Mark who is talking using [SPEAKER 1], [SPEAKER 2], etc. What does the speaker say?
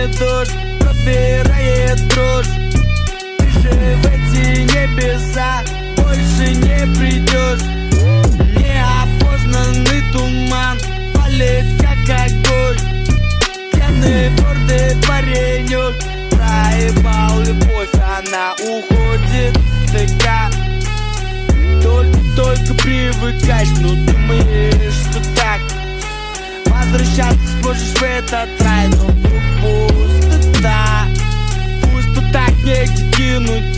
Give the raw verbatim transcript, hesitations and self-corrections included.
[SPEAKER 1] дождь пробирает дрожь. Ты же в эти небеса больше не придешь. Неопознанный туман палит как огонь. Пьяный гордый паренек проебал любовь, она уходит. Ты как только-только привыкаешь, но думаешь, что так возвращаться сможешь в этот рай. Но вдруг пустота, пустота, негде кинуть